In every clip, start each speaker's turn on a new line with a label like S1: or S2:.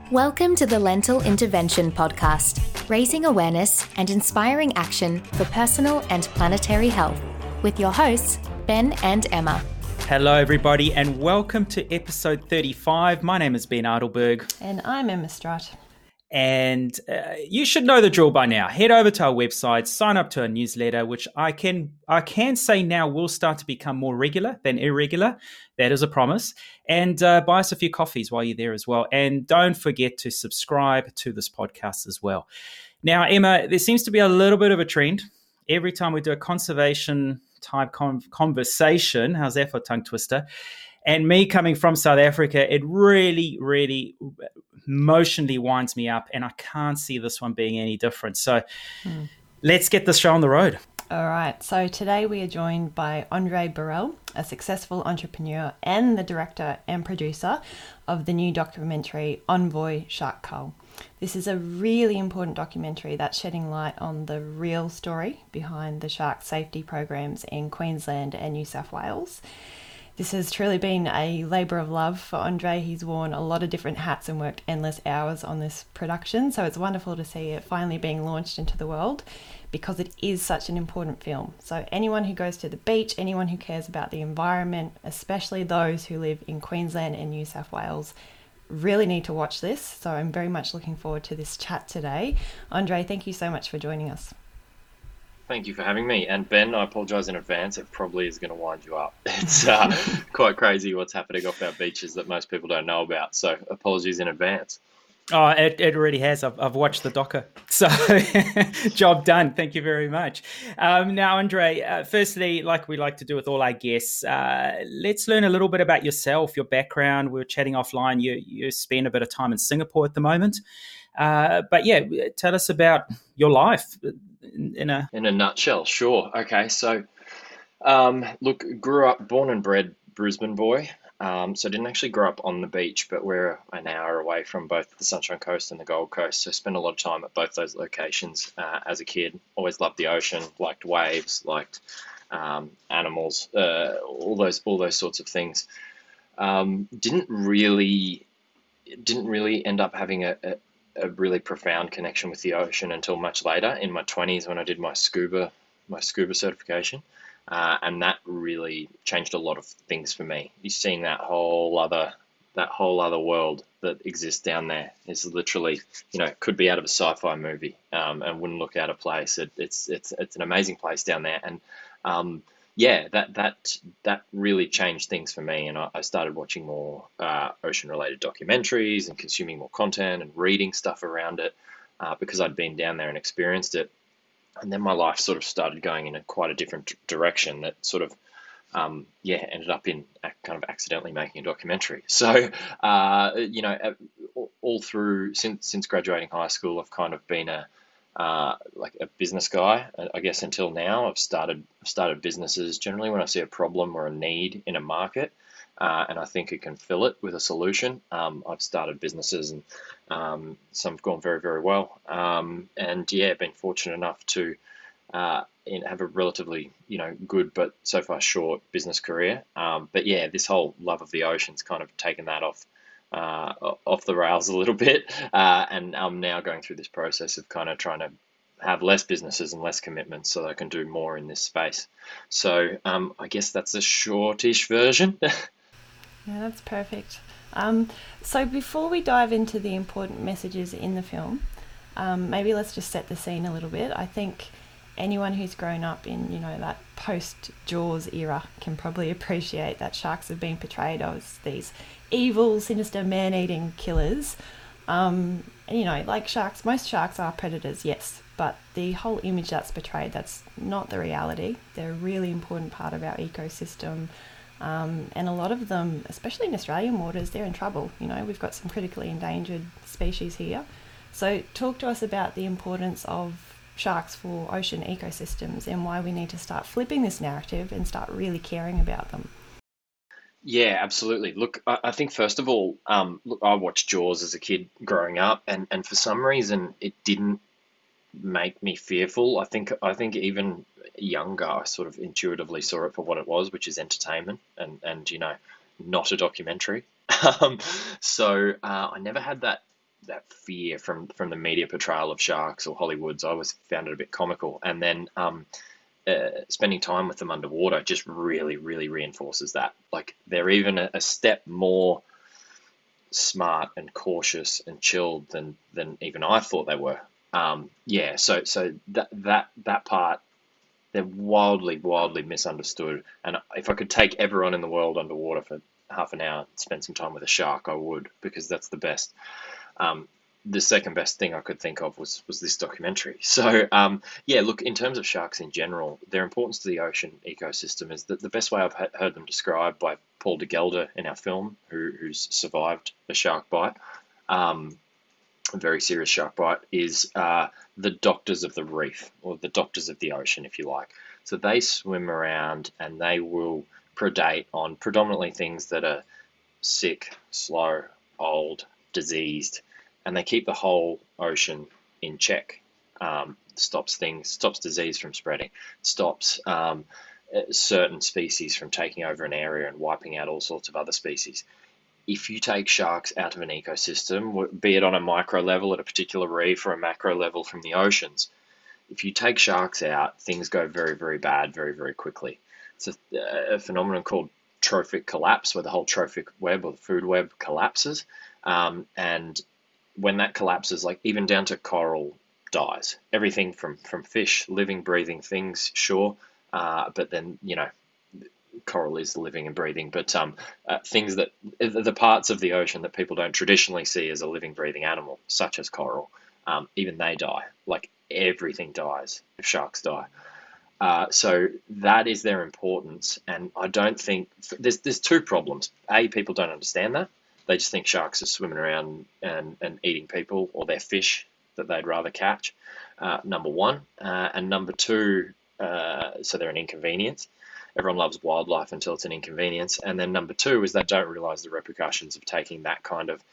S1: Welcome to the Lentil Intervention Podcast, raising awareness and inspiring action for personal and planetary health, with your hosts, Ben and Emma.
S2: Hello, everybody, and welcome to episode 35. My name is Ben Adelberg.
S3: And I'm Emma Strutt.
S2: And you should know the drill by now. Head over to our website, sign up to our newsletter, which I can say now will start to become more regular than irregular. That is a promise. And buy us a few coffees while you're there as well. And don't forget to subscribe to this podcast as well. Now, Emma, there seems to be a little bit of a trend. Every time we do a conservation type conversation, how's that for a tongue twister? And me coming from South Africa, it really emotionally winds me up, and I can't see this one being any different. So let's get this show on the road.
S3: All right. So today we are joined by Andre Borrell, a successful entrepreneur and the director and producer of the new documentary Envoy Shark Cull. This is a really important documentary that's shedding light on the real story behind the shark safety programs in Queensland and New South Wales. This has truly been a labour of love for Andre. He's worn a lot of different hats and worked endless hours on this production. So it's wonderful to see it finally being launched into the world because it is such an important film. So anyone who goes to the beach, anyone who cares about the environment, especially those who live in Queensland and New South Wales, really need to watch this. So I'm very much looking forward to this chat today. Andre, thank you so much for joining us.
S4: Thank you for having me. And Ben, I apologise in advance. It probably is going to wind you up. It's quite crazy what's happening off our beaches that most people don't know about. So apologies in advance.
S2: Oh, it already has. I've watched the docker. So job done. Thank you very much. Now, Andre, firstly, like we like to do with all our guests, let's learn a little bit about yourself, your background. We were chatting offline. You spend a bit of time in Singapore at the moment. But yeah, tell us about your life in a
S4: nutshell. Sure. Okay. So, look, born and bred Brisbane boy. So I didn't actually grow up on the beach, but we're an hour away from both the Sunshine Coast and the Gold Coast. So I spent a lot of time at both those locations as a kid. Always loved the ocean, liked waves, liked animals, all those sorts of things. Didn't really end up having a really profound connection with the ocean until much later in my 20s when I did my scuba certification. And that really changed a lot of things for me. You're seeing that whole other world that exists down there is literally, could be out of a sci-fi movie, and wouldn't look out of place. It's an amazing place down there. And, that really changed things for me. And I started watching more, ocean related documentaries and consuming more content and reading stuff around it, because I'd been down there and experienced it. And then my life sort of started going in quite a different direction that sort of, ended up in kind of accidentally making a documentary. So, all through since graduating high school, I've kind of been a business guy, I guess, until now. I've started businesses generally when I see a problem or a need in a market, and I think it can fill it with a solution. I've started businesses, and some have gone very, very well. Been fortunate enough to have a relatively, good but so far short business career. This whole love of the ocean's kind of taken that off the rails a little bit, and I'm now going through this process of kind of trying to have less businesses and less commitments so that I can do more in this space. So I guess that's a shortish version.
S3: Yeah, that's perfect. So before we dive into the important messages in the film, maybe let's just set the scene a little bit. I think anyone who's grown up in, that post-Jaws era can probably appreciate that sharks have been portrayed as these evil, sinister, man-eating killers. Like sharks, most sharks are predators, yes, but the whole image that's portrayed, that's not the reality. They're a really important part of our ecosystem. And a lot of them, especially in Australian waters, they're in trouble. We've got some critically endangered species here. So talk to us about the importance of sharks for ocean ecosystems and why we need to start flipping this narrative and start really caring about them.
S4: Yeah, absolutely. Look, I think first of all, I watched Jaws as a kid growing up, and for some reason it didn't make me fearful. I think even younger, I sort of intuitively saw it for what it was, which is entertainment and not a documentary. So I never had that that fear from the media portrayal of sharks or Hollywood's. I always found it a bit comical. And then spending time with them underwater just really, really reinforces that. Like, they're even a step more smart and cautious and chilled than even I thought they were. So that part, they're wildly misunderstood. And if I could take everyone in the world underwater for half an hour and spend some time with a shark, I would, because that's the best. The second best thing I could think of was this documentary. So look, in terms of sharks in general, their importance to the ocean ecosystem is that the best way I've heard them described by Paul de Gelder in our film, who's survived a shark bite, a very serious shark bite, is the doctors of the reef, or the doctors of the ocean, if you like. So they swim around and they will predate on predominantly things that are sick, slow, old, diseased, and they keep the whole ocean in check. Stops disease from spreading, stops certain species from taking over an area and wiping out all sorts of other species. If you take sharks out of an ecosystem, be it on a micro level at a particular reef or a macro level from the oceans, if you take sharks out, things go very, very bad very, very quickly. It's a phenomenon called trophic collapse, where the whole trophic web or the food web collapses. And when that collapses, like even down to coral dies. Everything from fish, living, breathing things, sure. But then, coral is living and breathing, but things that the parts of the ocean that people don't traditionally see as a living, breathing animal, such as coral, even they die. Like, everything dies if sharks die. So that is their importance, and I don't think there's two problems. A, people don't understand that. They just think sharks are swimming around and eating people or their fish that they'd rather catch, number one. And number two, so they're an inconvenience. Everyone loves wildlife until it's an inconvenience. And then number two is they don't realize the repercussions of taking that kind of,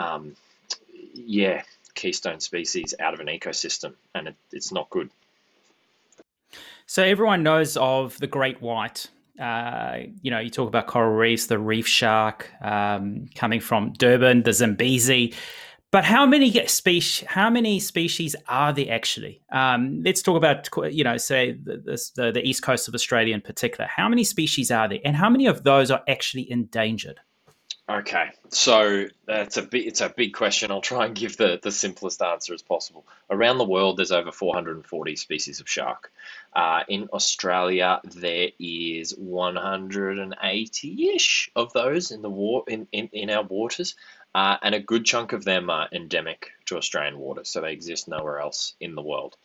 S4: keystone species out of an ecosystem, and it's not good.
S2: So everyone knows of the great white. You talk about coral reefs, the reef shark coming from Durban, the Zambezi. But how many species are there actually? Let's talk about, say the east coast of Australia in particular. How many species are there, and how many of those are actually endangered?
S4: Okay, so it's a big question. I'll try and give the simplest answer as possible. Around the world, there's over 440 species of shark. In Australia, there is 180-ish of those in our waters, and a good chunk of them are endemic to Australian waters, so they exist nowhere else in the world.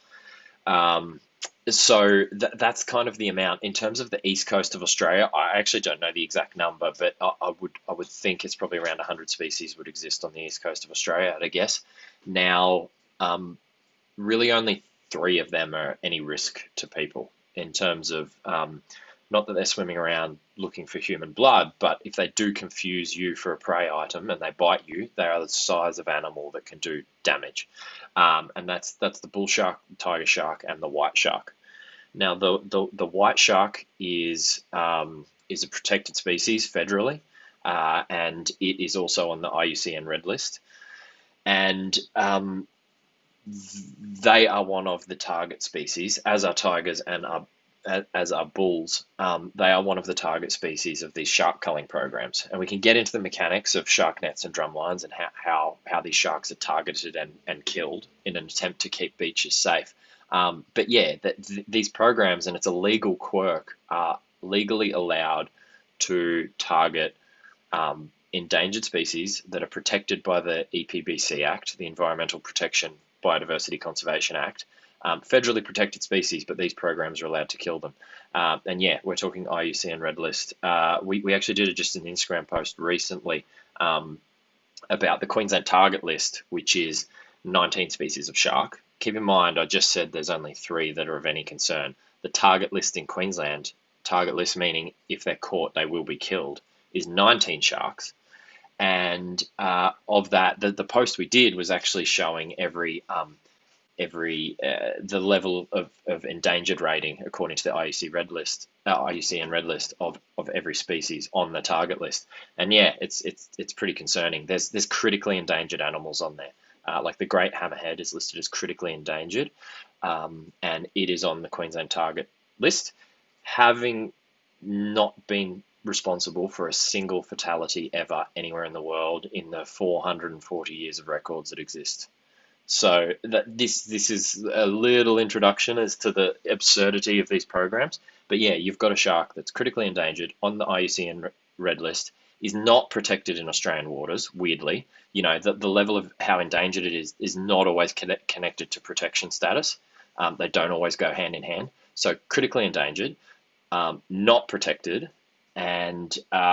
S4: So that's kind of the amount. In terms of the east coast of Australia, I actually don't know the exact number, but I would think it's probably around 100 species would exist on the east coast of Australia, I guess. Now, really only 3 of them are any risk to people in terms of, not that they're swimming around looking for human blood, but if they do confuse you for a prey item and they bite you, they are the size of animal that can do damage. And that's the bull shark, the tiger shark, and the white shark. Now, the white shark is a protected species federally, and it is also on the IUCN Red List. And they are one of the target species, as are tigers and as are bulls. They are one of the target species of these shark culling programs. And we can get into the mechanics of shark nets and drumlines and how these sharks are targeted and killed in an attempt to keep beaches safe. But yeah, these programs, and it's a legal quirk, are legally allowed to target endangered species that are protected by the EPBC Act, the Environmental Protection Biodiversity Conservation Act, federally protected species, but these programs are allowed to kill them. And yeah, we're talking IUCN Red List. We actually did just an Instagram post recently about the Queensland Target List, which is 19 species of shark. Keep in mind, I just said there's only 3 that are of any concern. The target list in Queensland, target list meaning if they're caught, they will be killed, is 19 sharks. And of that, the post we did was actually showing the level of endangered rating according to the IUCN Red List of every species on the target list. And yeah, it's pretty concerning. There's critically endangered animals on there. Like the great hammerhead is listed as critically endangered, and it is on the Queensland target list, having not been responsible for a single fatality ever anywhere in the world in the 440 years of records that exist. So this is a little introduction as to the absurdity of these programs. But yeah, you've got a shark that's critically endangered on the IUCN red list, is not protected in Australian waters, weirdly. The level of how endangered it is not always connected to protection status. They don't always go hand in hand. So critically endangered, not protected, and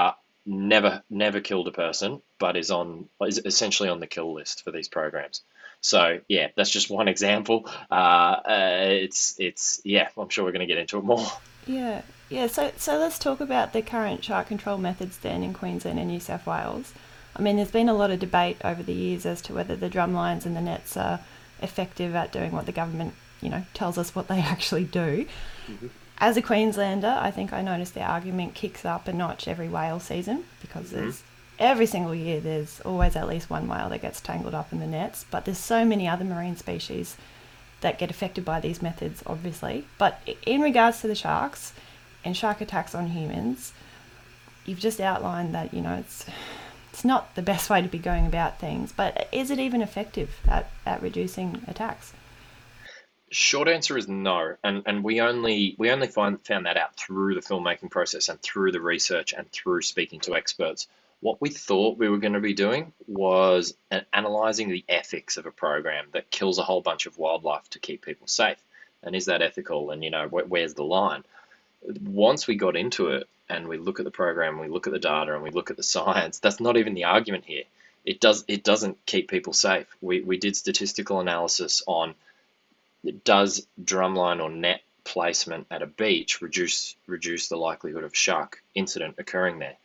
S4: never killed a person, but is essentially on the kill list for these programs. So yeah, that's just one example. I'm sure we're going to get into it more.
S3: Yeah. So let's talk about the current shark control methods then in Queensland and New South Wales. I mean, there's been a lot of debate over the years as to whether the drum lines and the nets are effective at doing what the government, tells us what they actually do. Mm-hmm. As a Queenslander, I think I noticed the argument kicks up a notch every whale season, because there's every single year there's always at least one whale that gets tangled up in the nets, but there's so many other marine species that get affected by these methods, obviously. But in regards to the sharks and shark attacks on humans, you've just outlined that, it's not the best way to be going about things, but is it even effective at reducing attacks?
S4: Short answer is no, and we only found that out through the filmmaking process and through the research and through speaking to experts. What we thought we were going to be doing was analysing the ethics of a program that kills a whole bunch of wildlife to keep people safe. And is that ethical? And, where's the line? Once we got into it and we look at the program, we look at the data and we look at the science, that's not even the argument here. It doesn't keep people safe. We did statistical analysis on, does drumline or net placement at a beach reduce the likelihood of shark incident occurring there,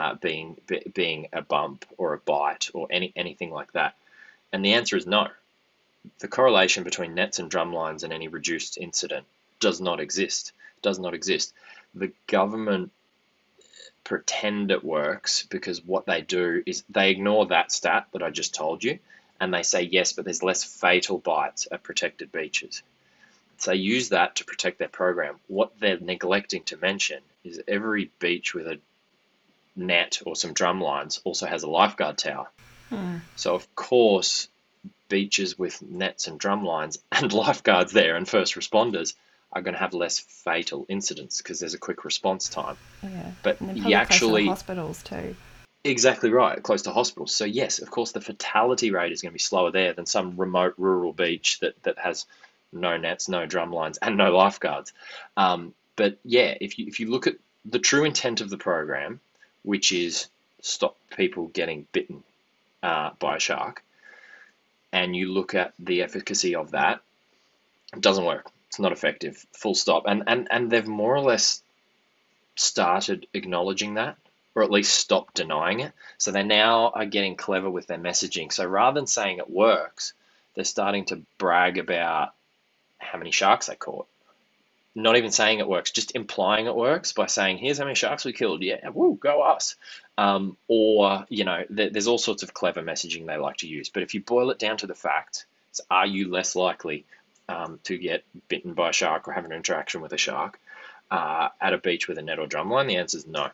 S4: being a bump or a bite or anything like that? And the answer is no. The correlation between nets and drumlines and any reduced incident does not exist. The government pretend it works because what they do is they ignore that stat that I just told you, and they say, yes, but there's less fatal bites at protected beaches. So they use that to protect their program. What they're neglecting to mention is every beach with a net or some drum lines also has a lifeguard tower. So of course, beaches with nets and drum lines and lifeguards there and first responders are going to have less fatal incidents because there's a quick response time.
S3: Yeah,
S4: but
S3: and
S4: you actually
S3: close to hospitals too.
S4: Exactly right, close to hospitals. So yes, of course, the fatality rate is going to be slower there than some remote rural beach that has no nets, no drum lines, and no lifeguards. But yeah, if you look at the true intent of the program, which is stop people getting bitten by a shark, and you look at the efficacy of that, it doesn't work. It's not effective. Full stop. And they've more or less started acknowledging that, or at least stopped denying it. So they now are getting clever with their messaging. So rather than saying it works, they're starting to brag about how many sharks they caught. Not even saying it works, just implying it works by saying, here's how many sharks we killed. Yeah, woo, go us. There's all sorts of clever messaging they like to use. But if you boil it down to the fact, are you less likely to get bitten by a shark or have an interaction with a shark at a beach with a net or drumline? The answer is no.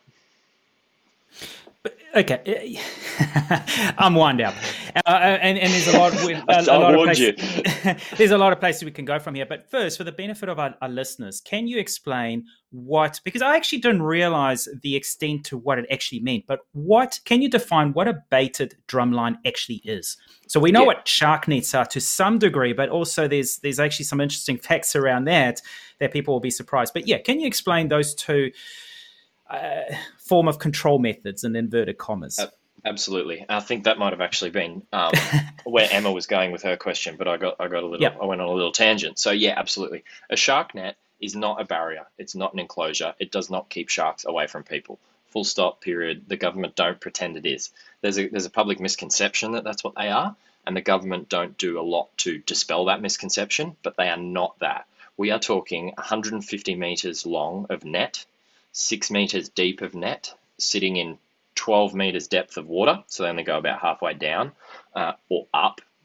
S2: Okay, I'm wound up, and there's a lot. There's a lot of places we can go from here. But first, for the benefit of our listeners, can you explain what? Because I actually didn't realize the extent to what it actually meant. But can you define what a baited drumline actually is? So we know what shark nets are to some degree, but also there's actually some interesting facts around that people will be surprised. But yeah, can you explain those two form of control methods in inverted commas?
S4: Absolutely. I think that might have actually been where Emma was going with her question, but I went on a little tangent. So yeah, absolutely. A shark net is not a barrier. It's not an enclosure. It does not keep sharks away from people. Full stop, period. The government don't pretend it is. There's a public misconception that that's what they are, and the government don't do a lot to dispel that misconception, but they are not that. We are talking 150 meters long of net, 6 meters deep of net, sitting in 12 meters depth of water, so they only go about halfway down or up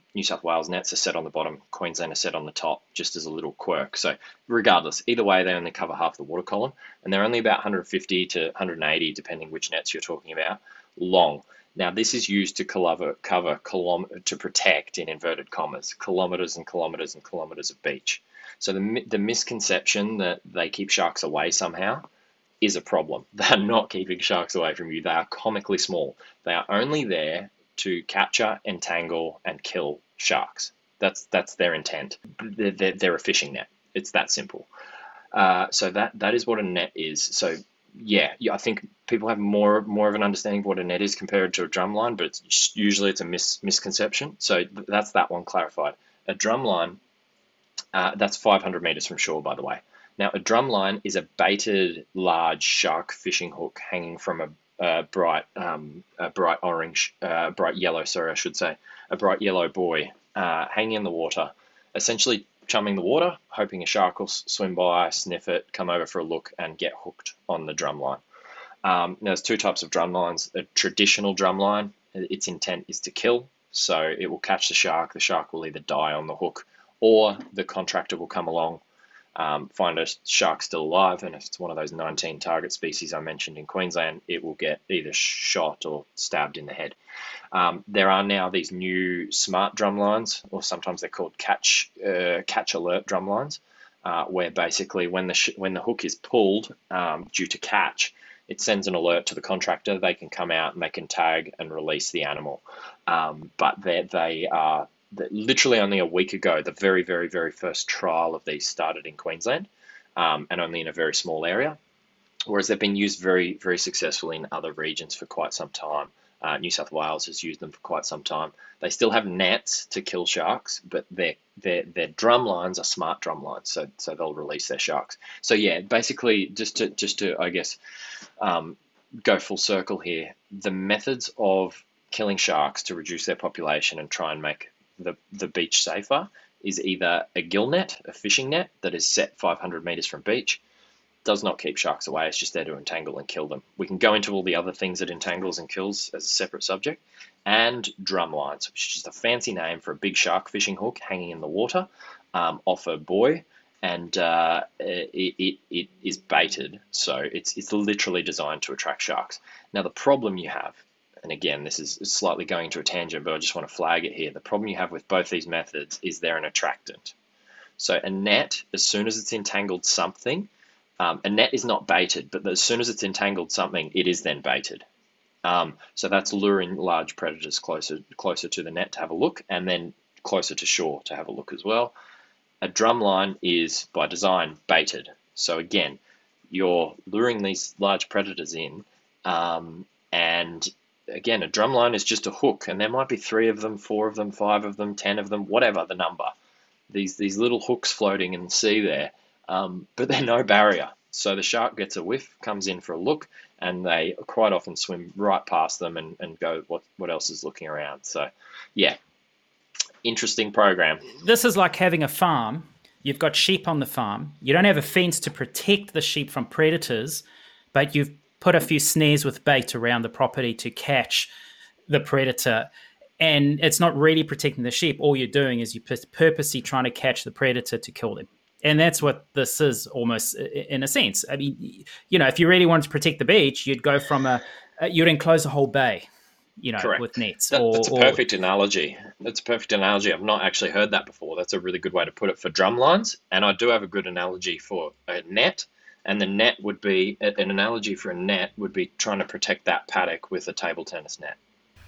S4: New South Wales nets are set on the bottom, Queensland are set on the top, just as a little quirk. So regardless, either way, they only cover half the water column, and they're only about 150 to 180, depending which nets you're talking about, long. Now, this is used to to protect, in inverted commas, kilometres and kilometres and kilometres of beach. So the misconception that they keep sharks away somehow is a problem. They're not keeping sharks away from you. They are comically small. They are only there to capture, entangle, and kill sharks. That's their intent. They're a fishing net. It's that simple. So that is what a net is. So yeah, I think people have more of an understanding of what a net is compared to a drumline, but usually it's a misconception. So that's that one clarified. A drumline, that's 500 meters from shore, by the way. Now, a drumline is a baited large shark fishing hook hanging from a bright yellow buoy hanging in the water, essentially chumming the water, hoping a shark will swim by, sniff it, come over for a look, and get hooked on the drumline. Now, there's two types of drumlines. A traditional drumline, its intent is to kill, so it will catch the shark. The shark will either die on the hook, or the contractor will come along, find a shark still alive, and if it's one of those 19 target species I mentioned in Queensland, it will get either shot or stabbed in the head. There are now these new smart drumlines, or sometimes they're called catch alert drumlines, where basically when the hook is pulled due to catch, it sends an alert to the contractor. They can come out and they can tag and release the animal. But they are literally only a week ago, the very, very, very first trial of these started in Queensland, and only in a very small area, whereas they've been used very, very successfully in other regions for quite some time. New South Wales has used them for quite some time. They still have nets to kill sharks, but their drum lines are smart drum lines, so they'll release their sharks. So yeah, basically, just to I guess go full circle here, the methods of killing sharks to reduce their population and try and make the beach safer is either a gill net, a fishing net that is set 500 meters from beach, does not keep sharks away, it's just there to entangle and kill them. We can go into all the other things that entangles and kills as a separate subject, and drum lines, which is just a fancy name for a big shark fishing hook hanging in the water off a buoy, and it is baited, so it's literally designed to attract sharks. Now, the problem you have, and again, this is slightly going to a tangent, but I just want to flag it here. The problem you have with both these methods is they're an attractant. So a net, as soon as it's entangled something, a net is not baited, but as soon as it's entangled something, it is then baited. So that's luring large predators closer to the net to have a look, and then closer to shore to have a look as well. A drum line is, by design, baited. So again, you're luring these large predators in, and again, a drum line is just a hook, and there might be 3 of them, 4 of them, 5 of them, 10 of them, whatever the number. These little hooks floating in the sea there, but they're no barrier. So the shark gets a whiff, comes in for a look, and they quite often swim right past them and go, what else is looking around? So, yeah, interesting program.
S2: This is like having a farm. You've got sheep on the farm. You don't have a fence to protect the sheep from predators, but you've put a few snares with bait around the property to catch the predator. And it's not really protecting the sheep. All you're doing is you're purposely trying to catch the predator to kill them. And that's what this is almost in a sense. I mean, if you really wanted to protect the beach, you'd go from you'd enclose a whole bay,
S4: Correct.
S2: With nets.
S4: That's a perfect analogy. That's a perfect analogy. I've not actually heard that before. That's a really good way to put it for drum lines. And I do have a good analogy for a net. And the net would be, an analogy for a net would be trying to protect that paddock with a table tennis net.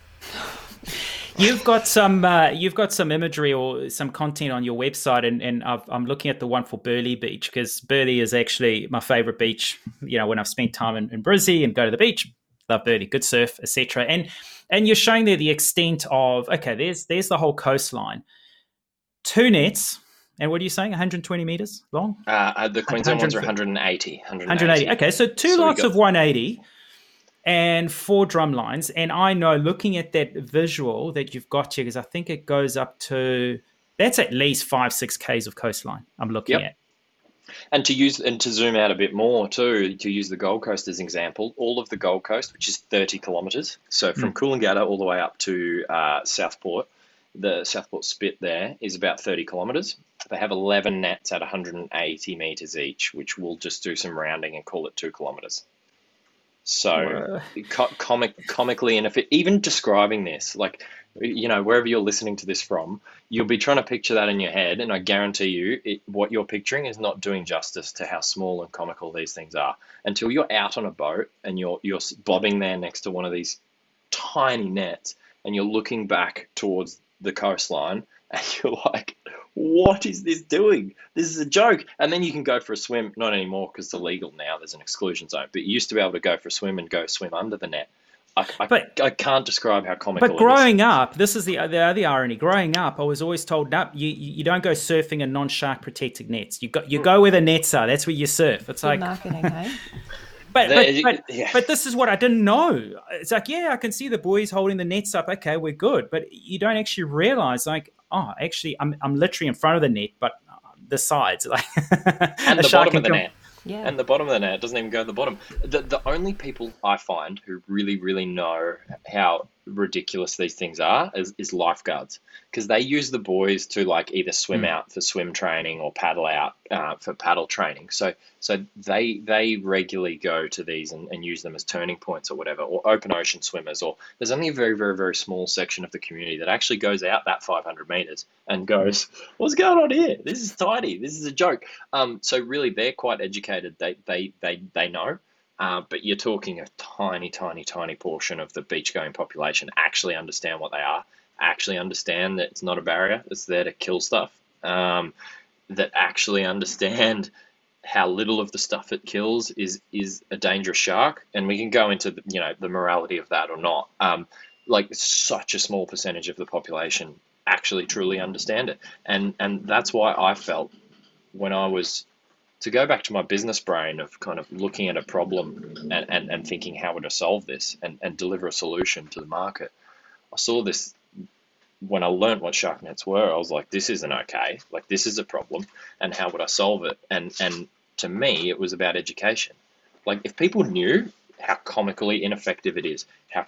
S2: You've got some imagery or some content on your website, and I'm looking at the one for Burleigh Beach, because Burleigh is actually my favorite beach. When I've spent time in Brizzy and go to the beach, love Burleigh, good surf, etc. And you're showing there the extent of, okay, there's the whole coastline, 2 nets. And what are you saying, 120 meters long?
S4: The Queensland ones are 180.
S2: Okay, so 2 lots of 180 and 4 drum lines. And I know, looking at that visual that you've got here, because I think it goes up to, that's at least 5-6 Ks of coastline I'm looking at.
S4: And to zoom out a bit more too, to use the Gold Coast as an example, all of the Gold Coast, which is 30 kilometres, so from Coolangatta all the way up to Southport, the Southport Spit there is about 30 kilometres. They have 11 nets at 180 metres each, which we'll just do some rounding and call it 2 kilometres. So comically, and if even describing this, like, wherever you're listening to this from, you'll be trying to picture that in your head, and I guarantee you what you're picturing is not doing justice to how small and comical these things are until you're out on a boat and you're bobbing there next to one of these tiny nets and you're looking back towards the coastline and you're like, what is this doing? This is a joke. And then you can go for a swim, not anymore because it's illegal now, there's an exclusion zone, but you used to be able to go for a swim and go swim under the net. I can't describe how comical it is.
S2: But growing up, this is the other irony. Growing up, I was always told, no, you don't go surfing in non-shark protected nets. You go where the nets are. That's where you surf. It's like
S3: marketing, hey?
S2: But this is what I didn't know. It's like, I can see the boys holding the nets up. Okay, we're good. But you don't actually realize, like, actually, I'm literally in front of the net, but the sides, like,
S4: and the bottom of the net.
S3: Yeah.
S4: And the bottom of the net doesn't even go to the bottom. The only people I find who really, really know how ridiculous these things are is lifeguards, because they use the buoys to, like, either swim out for swim training or paddle out for paddle training. So they regularly go to these and use them as turning points or whatever, or open ocean swimmers. Or there's only a very, very, very small section of the community that actually goes out that 500 meters and goes, what's going on here? This is tiny. This is a joke. So really, they're quite educated. They know. But you're talking a tiny, tiny, tiny portion of the beach-going population actually understand what they are, actually understand that it's not a barrier, it's there to kill stuff, that actually understand how little of the stuff it kills is a dangerous shark. And we can go into the morality of that or not. Like, such a small percentage of the population actually truly understand it. And that's why I felt when I was... to go back to my business brain of kind of looking at a problem and thinking, how would I solve this and deliver a solution to the market? I saw this when I learned what shark nets were. I was like, this isn't okay. Like, this is a problem, and how would I solve it? And to me, it was about education. Like, if people knew how comically ineffective it is, how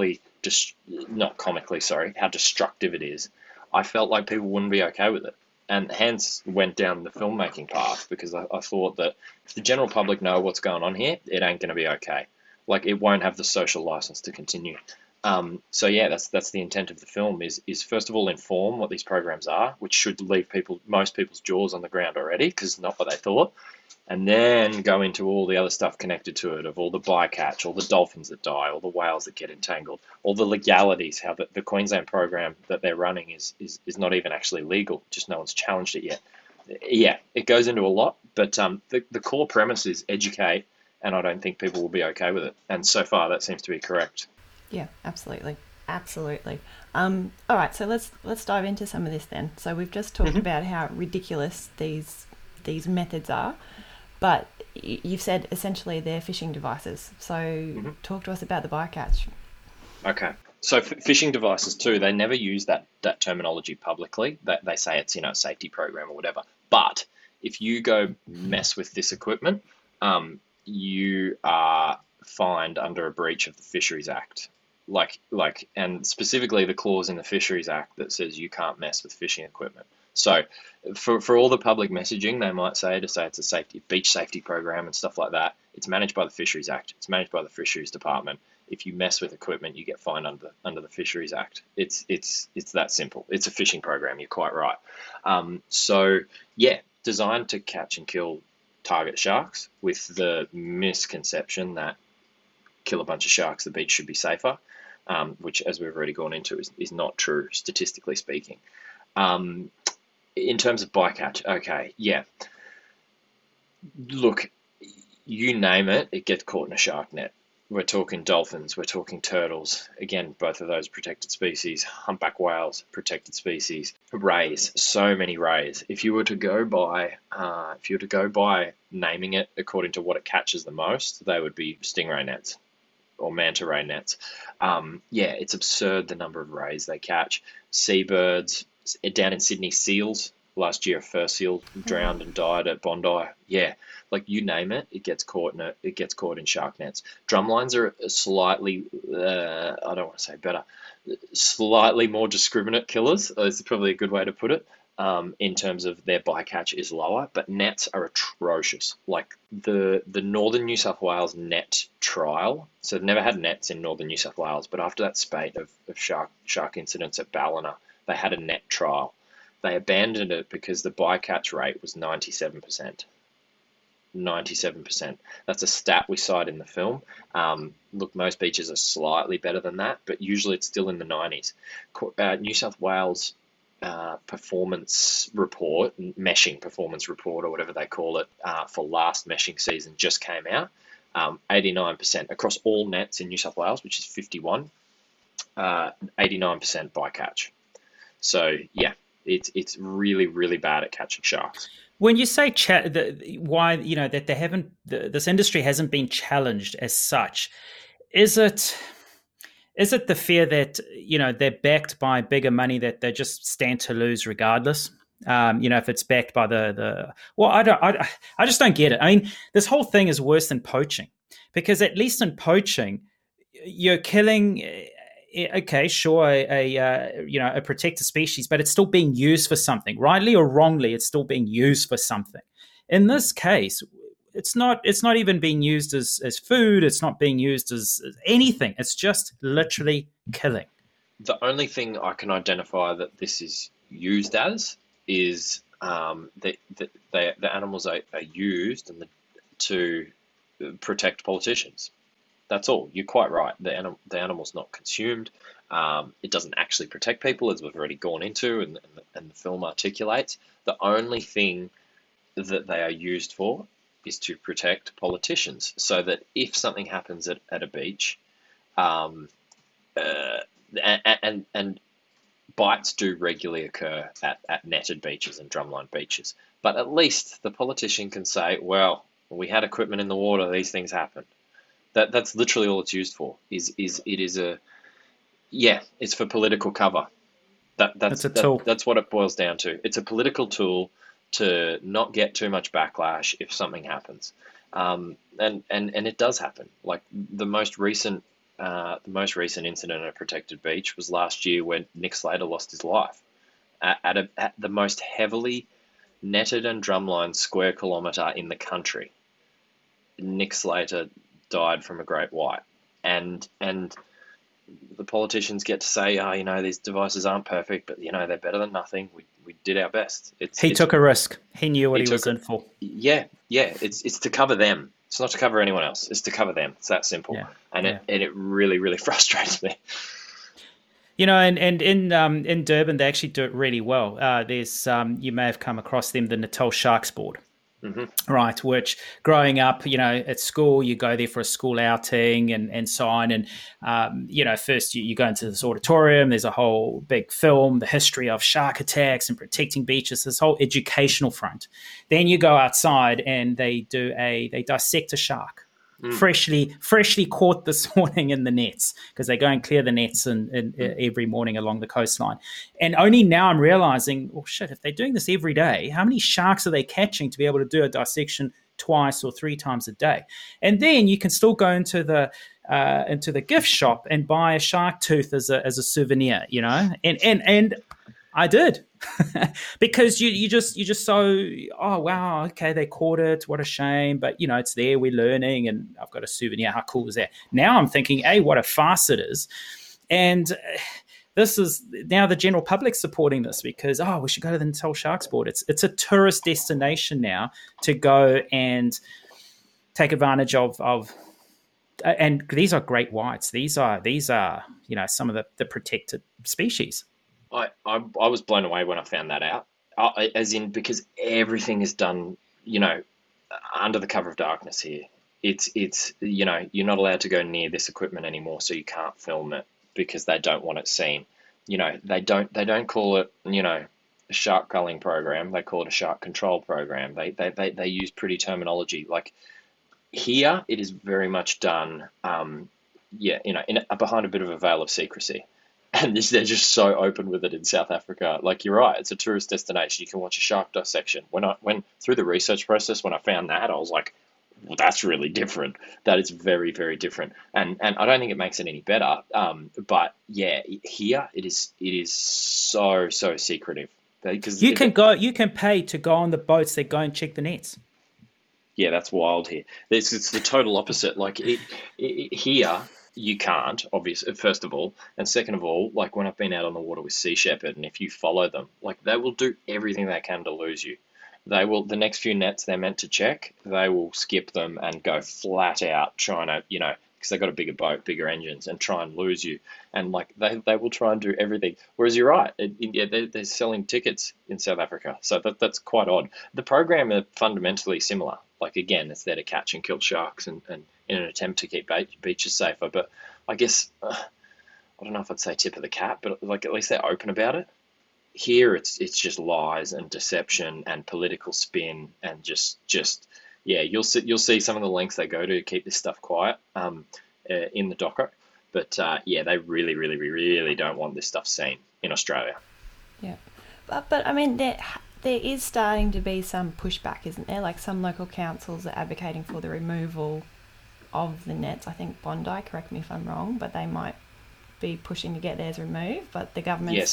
S4: how destructive it is, I felt like people wouldn't be okay with it. And hence went down the filmmaking path, because I thought that if the general public know what's going on here, it ain't going to be okay. Like, it won't have the social license to continue. So yeah, that's the intent of the film is first of all inform what these programs are, which should leave most people's jaws on the ground already, because it's not what they thought. And then go into all the other stuff connected to it, of all the bycatch, all the dolphins that die, all the whales that get entangled, all the legalities, how the Queensland program that they're running is not even actually legal, just no one's challenged it yet. Yeah, it goes into a lot, but the core premise is educate, and I don't think people will be okay with it. And so far, that seems to be correct.
S3: Yeah, absolutely. All right, so let's dive into some of this then. So we've just talked about how ridiculous these methods are. But you've said essentially they're fishing devices. So talk to us about the bycatch.
S4: Okay. So fishing devices too, they never use that terminology publicly. They say it's, a safety program or whatever. But if you go mess with this equipment, you are fined under a breach of the Fisheries Act. And specifically the clause in the Fisheries Act that says you can't mess with fishing equipment. So for all the public messaging, they might say it's a beach safety program and stuff like that. It's managed by the Fisheries Act. It's managed by the Fisheries Department. If you mess with equipment, you get fined under the Fisheries Act. It's that simple. It's a fishing program. You're quite right. Designed to catch and kill target sharks, with the misconception that kill a bunch of sharks, the beach should be safer, which, as we've already gone into, is not true, statistically speaking. In terms of bycatch, okay, yeah. Look, you name it, it gets caught in a shark net. We're talking dolphins, we're talking turtles. Again, both of those protected species. Humpback whales, protected species. Rays, so many rays. If you were to go by naming it according to what it catches the most, they would be stingray nets or manta ray nets. It's absurd the number of rays they catch. Seabirds, down in Sydney, seals last year. A fur seal drowned and died at Bondi. Yeah, like you name it, it gets caught in shark nets. Drumlines are slightly, I don't want to say better, slightly more discriminate killers. Is probably a good way to put it. In terms of their bycatch is lower, but nets are atrocious. Like the Northern New South Wales net trial, so they've never had nets in Northern New South Wales, but after that spate of shark incidents at Ballina, they had a net trial. They abandoned it because the bycatch rate was 97%. 97%. That's a stat we cite in the film. Look, most beaches are slightly better than that, but usually it's still in the 90s. New South Wales performance report, meshing performance report, or whatever they call it, for last meshing season just came out. 89% across all nets in New South Wales, which is 51, 89% bycatch. So yeah, it's really, really bad at catching sharks.
S2: When you say why, that they haven't, this industry hasn't been challenged as such, is it the fear that, they're backed by bigger money that they just stand to lose regardless? If it's backed by I just don't get it. I mean, this whole thing is worse than poaching, because at least in poaching, you're killing, okay, sure, a protected species, but it's still being used for something, rightly or wrongly. It's still being used for something. In this case, it's not even being used as food. It's not being used as anything. It's just literally killing.
S4: The only thing I can identify that this is used as is that the animals are used to protect politicians. That's all. You're quite right. The animal's not consumed. It doesn't actually protect people, as we've already gone into, and the film articulates. The only thing that they are used for is to protect politicians, so that if something happens at a beach, and bites do regularly occur at netted beaches and drumline beaches, but at least the politician can say, well, we had equipment in the water, these things happened. That's literally all it's used for. It's for political cover. That's a tool. That's what it boils down to. It's a political tool to not get too much backlash if something happens, and it does happen. Like the most recent incident at a protected beach was last year when Nick Slater lost his life at the most heavily netted and drumlined square kilometre in the country. Nick Slater died from a great white, and the politicians get to say, these devices aren't perfect, but they're better than nothing. We did our best. He took
S2: a risk. He knew what he was in for.
S4: Yeah. It's to cover them. It's not to cover anyone else. It's to cover them. It's that simple. Yeah. It really, really frustrates me.
S2: And in Durban they actually do it really well. There's you may have come across them, the Natal Sharks Board. Mm-hmm. Right, which growing up, at school, you go there for a school outing and so on. And, first you go into this auditorium, there's a whole big film, the history of shark attacks and protecting beaches, this whole educational front. Then you go outside and they dissect a shark. Freshly caught this morning in the nets, because they go and clear the nets every morning along the coastline. And only now I'm realizing, if they're doing this every day, how many sharks are they catching to be able to do a dissection twice or three times a day? And then you can still go into the gift shop and buy a shark tooth as a souvenir, and I did. Because you just so, oh wow, okay, they caught it, what a shame, but it's there, we're learning, and I've got a souvenir. How cool is that? Now I'm thinking, what a farce it is. And this is now the general public supporting this, because we should go to the Natal Sharks Board. It's a tourist destination now to go and take advantage of and these are great whites. These are some of the protected species.
S4: I was blown away when I found that out, because everything is done, under the cover of darkness here. It's you're not allowed to go near this equipment anymore, so you can't film it because they don't want it seen. They don't call it, a shark culling program. They call it a shark control program. They use pretty terminology. Like here, it is very much done, behind a bit of a veil of secrecy. And they're just so open with it in South Africa. Like, you're right, it's a tourist destination. You can watch a shark dissection. When I went through the research process, when I found that, I was like, well, that's really different. That is very, very different. And I don't think it makes it any better. But yeah, here it is so secretive. Because
S2: You can pay to go on the boats that go and check the nets.
S4: yeah, that's wild here. It's the total opposite. Like here, you can't, obviously, first of all. And second of all, like when I've been out on the water with Sea Shepherd, and if you follow them, like they will do everything they can to lose you. They will, the next few nets they're meant to check, they will skip them and go flat out trying to, because they've got a bigger boat, bigger engines, and try and lose you. And like they will try and do everything. Whereas you're right, they're selling tickets in South Africa. So that's quite odd. The program are fundamentally similar. Like, again, it's there to catch and kill sharks and in an attempt to keep beaches safer. But I guess, I don't know if I'd say tip of the cap, but like at least they're open about it. Here it's just lies and deception and political spin and just yeah, you'll see some of the lengths they go to keep this stuff quiet in the doco. But yeah, they really don't want this stuff seen in Australia.
S3: Yeah, but I mean there is starting to be some pushback, isn't there? Like some local councils are advocating for the removal of the nets. I think Bondi, correct me if I'm wrong, but they might be pushing to get theirs removed. But the government,
S4: yes,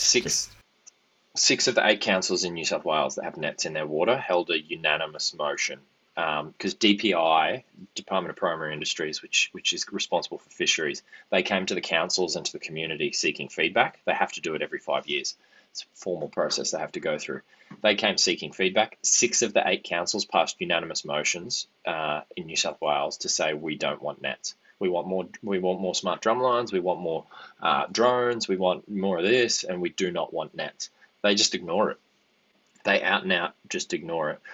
S4: six of the 8 councils in New South Wales that have nets in their water held a unanimous motion because DPI, Department of Primary Industries, which is responsible for fisheries, they came to the councils and to the community seeking feedback. They have to do it every 5 years. It's a formal process they have to go through. They came seeking feedback. 6 of the 8 councils passed unanimous motions in New South Wales to say we don't want nets. We want more smart drumlines. We want more drones. We want more of this, and we do not want nets. They just ignore it. They out and out just ignore it.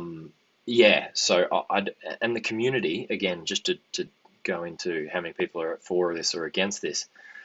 S4: Yeah. So and the community, again, just to go into how many people are for this or against this,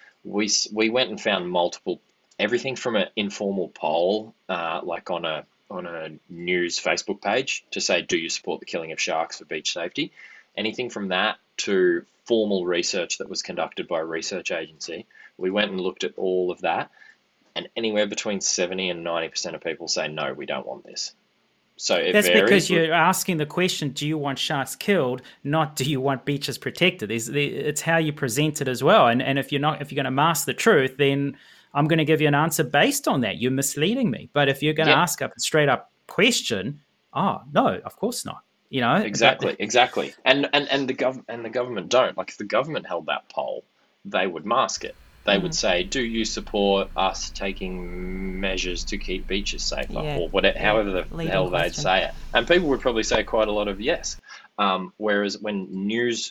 S4: we went and found multiple. Everything from an informal poll, like on a news Facebook page to say, do you support the killing of sharks for beach safety? Anything from that to formal research that was conducted by a research agency. We went and looked at all of that, and anywhere between 70 and 90% of people say, no, we don't want this. So
S2: that's because you're asking the question, do you want sharks killed, not do you want beaches protected? It's how you present it as well. And if you're going to mask the truth, then I'm going to give you an answer based on that. You're misleading me. But if you're going to ask a straight up question, no, of course not.
S4: Exactly. And the government don't. Like, if the government held that poll, they would mask it. They would say, do you support us taking measures to keep beaches safer, or whatever, however the hell they'd say it. And people would probably say quite a lot of yes. Whereas when news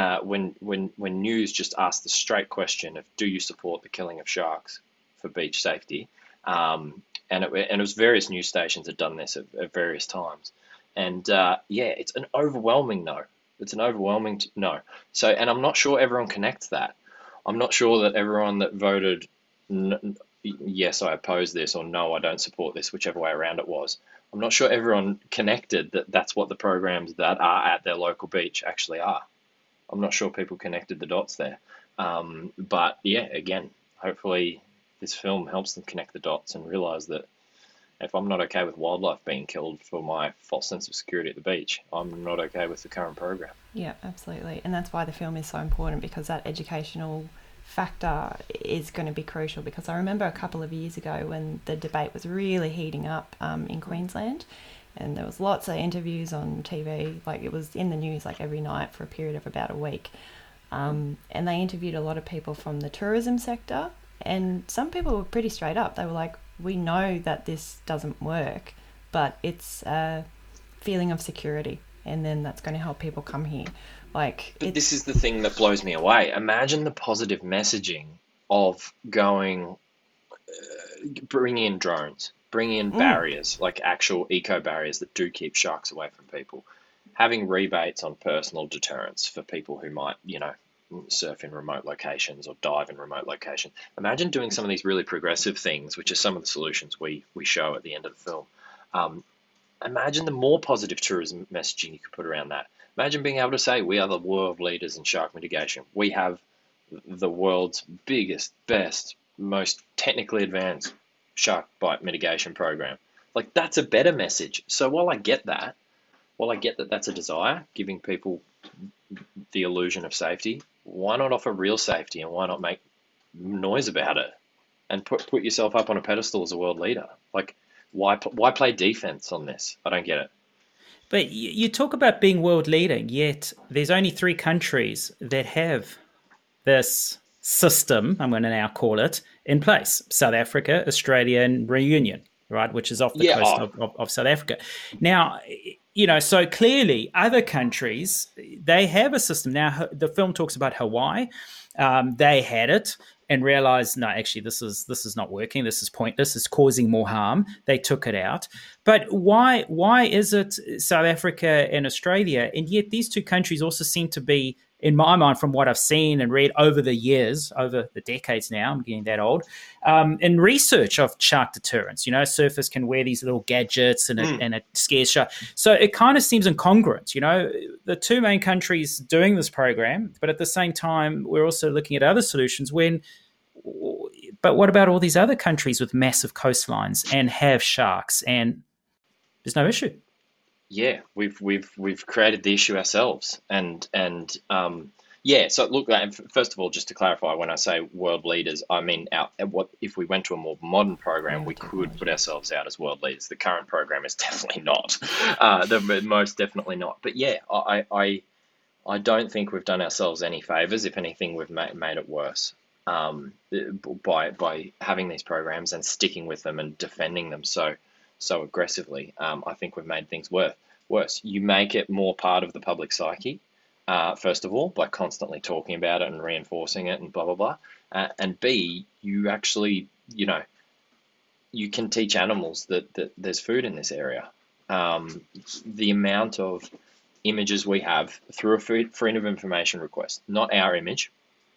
S4: just asked the straight question of, do you support the killing of sharks for beach safety? And it was various news stations had done this at various times. And it's an overwhelming no. It's an overwhelming no. So, and I'm not sure everyone connects that. I'm not sure that everyone that voted yes, I oppose this, or no, I don't support this, whichever way around it was. I'm not sure everyone connected that that's what the programs that are at their local beach actually are. I'm not sure people connected the dots there. But yeah, again, hopefully this film helps them connect the dots and realize that if I'm not okay with wildlife being killed for my false sense of security at the beach, I'm not okay with the current program.
S3: Yeah, absolutely. And that's why the film is so important, because that educational factor is going to be crucial. Because I remember a couple of years ago when the debate was really heating up in Queensland, and there was lots of interviews on TV, like it was in the news like every night for a period of about a week. And they interviewed a lot of people from the tourism sector, and some people were pretty straight up. They were like, we know that this doesn't work, but it's a feeling of security, and then that's going to help people come here. But
S4: this is the thing that blows me away. Imagine the positive messaging of going, bringing in drones, bringing in barriers, like actual eco barriers that do keep sharks away from people, having rebates on personal deterrence for people who might, surf in remote locations or dive in remote locations. Imagine doing some of these really progressive things, which are some of the solutions we show at the end of the film. Imagine the more positive tourism messaging you could put around that. Imagine being able to say, we are the world leaders in shark mitigation. We have the world's biggest, best most technically advanced shark bite mitigation program. Like, that's a better message. So while I get that that's a desire, giving people the illusion of safety, why not offer real safety, and why not make noise about it and put yourself up on a pedestal as a world leader? Like, why play defense on this? I don't get it.
S2: But you talk about being world leading, yet there's only 3 countries that have this system, I'm going to now call it, in place: South Africa, Australia, and Reunion, right, which is off the coast of South Africa. Now, so clearly other countries, they have a system. Now, the film talks about Hawaii. They had it and realized, no, actually, this is not working. This is pointless. It's causing more harm. They took it out. But why is it South Africa and Australia? And yet these 2 countries also seem to be, in my mind, from what I've seen and read over the years, over the decades now, I'm getting that old, in research of shark deterrence. Surfers can wear these little gadgets and it scares shark. So it kind of seems incongruent, the 2 main countries doing this program, but at the same time, we're also looking at other solutions but what about all these other countries with massive coastlines and have sharks, and there's no issue?
S4: Yeah, we've created the issue ourselves, and So look, first of all, just to clarify, when I say world leaders, I mean what if we went to a more modern program, we could put ourselves out as world leaders. The current program is definitely not, most definitely not. But yeah, I don't think we've done ourselves any favors. If anything, we've made it worse. By having these programs and sticking with them and defending them so aggressively, I think we've made things worse. You make it more part of the public psyche, first of all, by constantly talking about it and reinforcing it and blah, blah, blah. And B, you actually, you can teach animals that there's food in this area. The amount of images we have through a freedom of information request, not our image.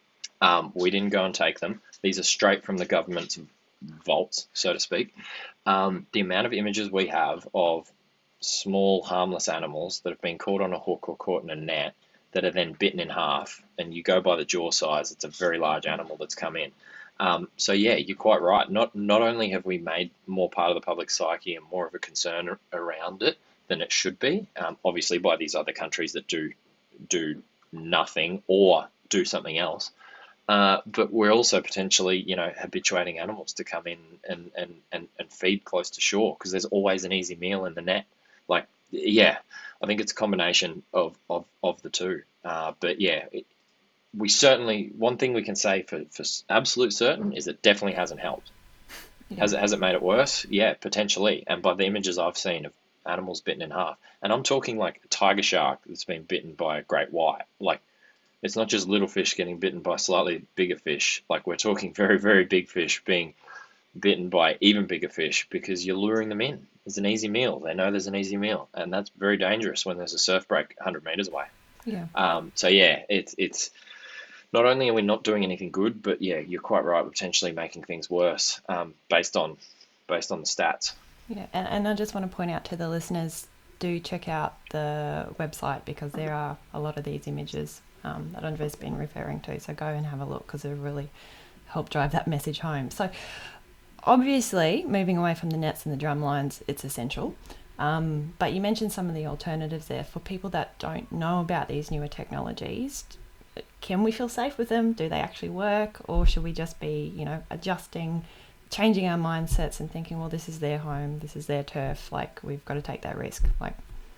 S4: We didn't go and take them. These are straight from the government's vaults, so to speak. The amount of images we have of small, harmless animals that have been caught on a hook or caught in a net that are then bitten in half, and you go by the jaw size, it's a very large animal that's come in. So yeah, you're quite right. Not only have we made more part of the public psyche and more of a concern around it than it should be, obviously by these other countries that do nothing or do something else, but we're also potentially, habituating animals to come in and feed close to shore, because there's always an easy meal in the net. Like, yeah, I think it's a combination of the 2. But yeah, we certainly, one thing we can say for absolute certain is it definitely hasn't helped. Yeah. Has it made it worse? Yeah, potentially. And by the images I've seen of animals bitten in half, and I'm talking like a tiger shark that's been bitten by a great white, like, it's not just little fish getting bitten by slightly bigger fish. Like, we're talking very, very big fish being bitten by even bigger fish, because you're luring them in. There's an easy meal. They know there's an easy meal, and that's very dangerous when there's a surf break 100 meters away.
S3: Yeah.
S4: So yeah, it's not only are we not doing anything good, but yeah, you're quite right. We're potentially making things worse, based on the stats.
S3: Yeah, and I just want to point out to the listeners, do check out the website, because there are a lot of these images that Andre's been referring to. So go and have a look, because it'll really help drive that message home. So obviously, moving away from the nets and the drum lines, it's essential. But you mentioned some of the alternatives there. For people that don't know about these newer technologies, can we feel safe with them? Do they actually work? Or should we just be, adjusting, changing our mindsets and thinking, well, this is their home, this is their turf, like, we've got to take that risk? Like,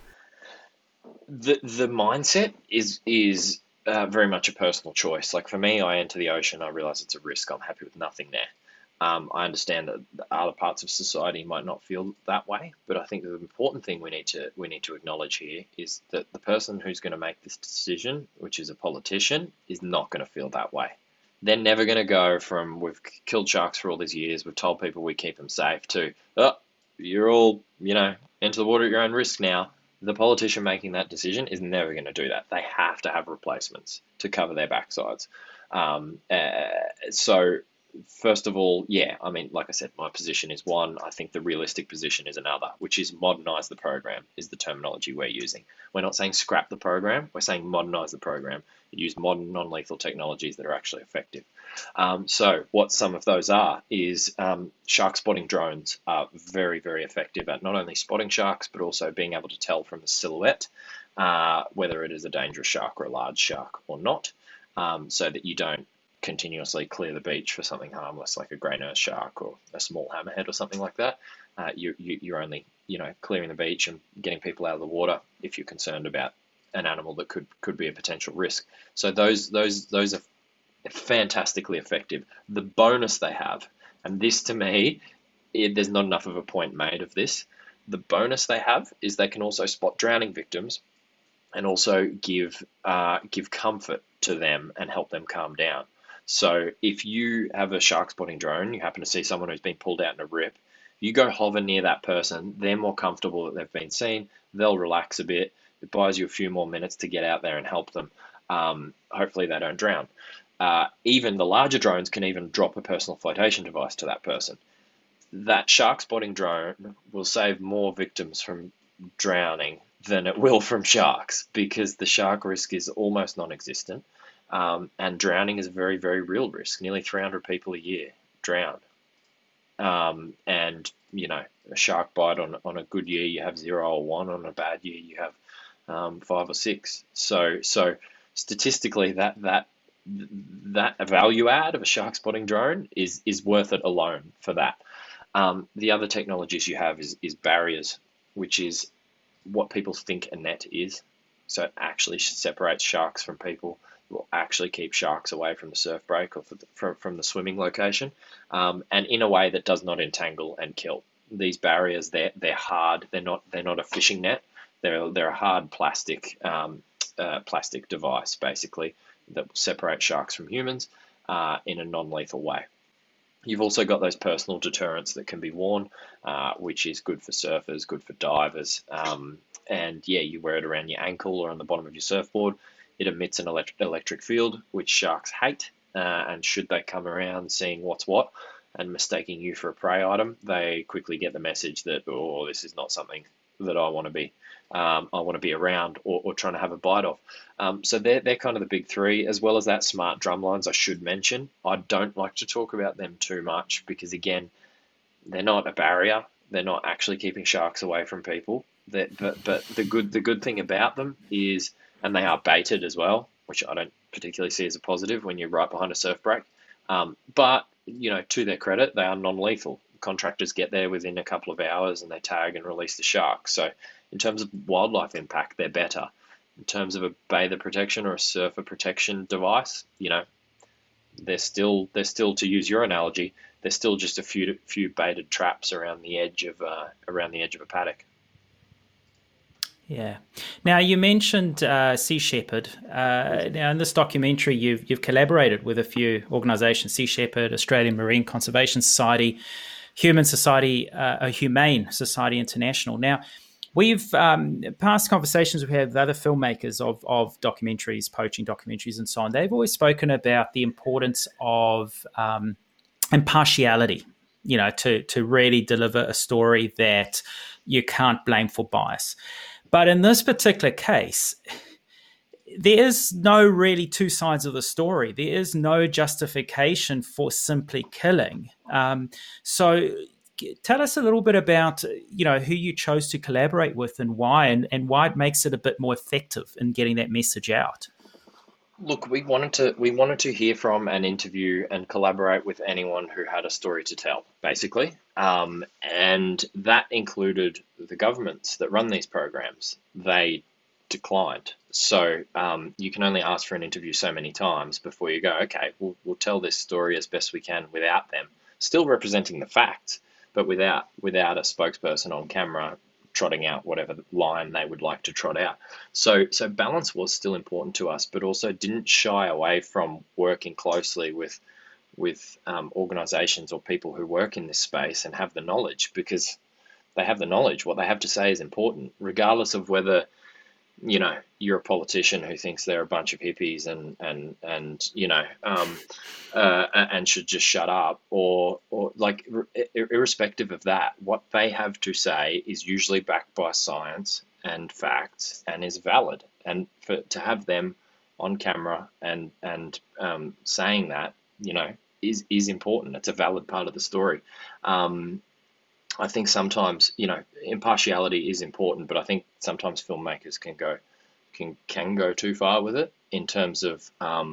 S4: the mindset is very much a personal choice. Like, for me, I enter the ocean, I realize it's a risk. I'm happy with nothing there. I understand that other parts of society might not feel that way, but I think the important thing we need to acknowledge here is that the person who's going to make this decision, which is a politician, is not going to feel that way. They're never going to go from, we've killed sharks for all these years, we've told people we keep them safe, to, oh, you're all, into the water at your own risk now. The politician making that decision is never going to do that. They have to have replacements to cover their backsides. So first of all, yeah, I mean, like I said, my position is one. I think the realistic position is another, which is modernize the program is the terminology we're using. We're not saying scrap the program. We're saying modernize the program. Use modern non-lethal technologies that are actually effective. So what some of those are is shark spotting drones are very, very effective at not only spotting sharks, but also being able to tell from the silhouette whether it is a dangerous shark or a large shark or not, so that you don't continuously clear the beach for something harmless like a grey nurse shark or a small hammerhead or something like that. You're only clearing the beach and getting people out of the water if you're concerned about an animal that could be a potential risk. So those are fantastically effective. The bonus they have, and this to me, there's not enough of a point made of this. The bonus they have is they can also spot drowning victims and also give comfort to them and help them calm down. So if you have a shark spotting drone, you happen to see someone who's been pulled out in a rip, you go hover near that person, they're more comfortable that they've been seen, they'll relax a bit, it buys you a few more minutes to get out there and help them. Hopefully they don't drown. Even the larger drones can even drop a personal flotation device to that person. That shark spotting drone will save more victims from drowning than it will from sharks, because the shark risk is almost non-existent. And drowning is a very, very real risk. Nearly 300 people a year drown. And, a shark bite on a good year, you have 0 or 1. On a bad year, you have 5 or 6. So statistically, that value add of a shark spotting drone is worth it alone for that. The other technologies you have is barriers, which is what people think a net is. So it actually separates sharks from people. It will actually keep sharks away from the surf break or from the swimming location, and in a way that does not entangle and kill. These barriers, they're hard. They're not a fishing net. They're a hard plastic device, basically, that will separate sharks from humans in a non-lethal way. You've also got those personal deterrents that can be worn, which is good for surfers, good for divers. And yeah, you wear it around your ankle or on the bottom of your surfboard. It emits an electric field, which sharks hate. And should they come around seeing what's what and mistaking you for a prey item, they quickly get the message that, oh, this is not something that I want to be. I want to be around or trying to have a bite of. So they're kind of the big three, as well as that smart drum lines I should mention. I don't like to talk about them too much because, again, they're not a barrier. They're not actually keeping sharks away from people. But the good thing about them is, and they are baited as well, which I don't particularly see as a positive when you're right behind a surf break. But to their credit, they are non-lethal. Contractors get there within a couple of hours and they tag and release the shark. So in terms of wildlife impact, they're better. In terms of a bather protection or a surfer protection device, they're still, to use your analogy, they're still just a few baited traps around the edge of a paddock.
S2: Yeah. Now you mentioned Sea Shepherd. Now in this documentary, you've collaborated with a few organisations: Sea Shepherd, Australian Marine Conservation Society, Humane Society International. Now, we've past conversations we've had with other filmmakers of documentaries, poaching documentaries, and so on. They've always spoken about the importance of impartiality. To really deliver a story that you can't blame for bias. But in this particular case, there is no really two sides of the story. There is no justification for simply killing. So tell us a little bit about, who you chose to collaborate with and why, and why it makes it a bit more effective in getting that message out.
S4: Look, we wanted to hear from and interview and collaborate with anyone who had a story to tell, basically. And that included the governments that run these programs. They declined. So you can only ask for an interview so many times before you go, okay, we'll tell this story as best we can without them, still representing the facts, but without a spokesperson on camera trotting out whatever line they would like to trot out. So balance was still important to us, but also didn't shy away from working closely with organizations or people who work in this space and have the knowledge, because they have the knowledge. What they have to say is important, regardless of whether you're a politician who thinks they're a bunch of hippies and and should just shut up, or like irrespective of that, what they have to say is usually backed by science and facts and is valid. And to have them on camera and saying that, is important. It's a valid part of the story. I think sometimes, impartiality is important, but I think sometimes filmmakers can go too far with it in terms of